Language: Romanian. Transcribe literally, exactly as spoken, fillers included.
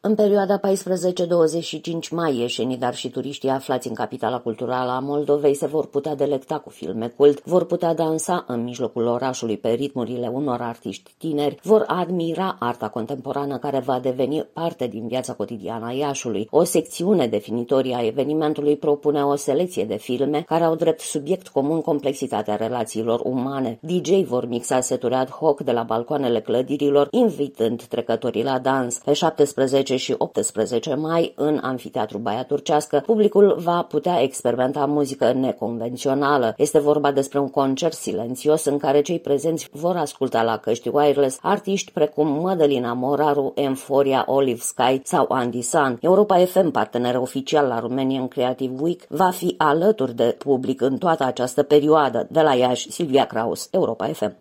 În perioada paisprezece douăzeci și cinci mai, ieșenii, dar și turiștii aflați în capitala culturală a Moldovei se vor putea delecta cu filme cult, vor putea dansa în mijlocul orașului pe ritmurile unor artiști tineri, vor admira arta contemporană care va deveni parte din viața cotidiană a Iașului. O secțiune definitorie a evenimentului propune o selecție de filme care au drept subiect comun complexitatea relațiilor umane. D J vor mixa seturi ad hoc de la balcoanele clădirilor, invitând trecătorii la dans. Pe șaptesprezece și optsprezece mai, în Amfiteatru Baia Turcească, publicul va putea experimenta muzică neconvențională. Este vorba despre un concert silențios în care cei prezenți vor asculta la căști wireless artiști precum Mădălina Moraru, Emforia, Olive Sky sau Andy San. Europa F M, partener oficial la Romanian Creative Week, va fi alături de public în toată această perioadă. De la Iași, Silvia Kraus, Europa F M.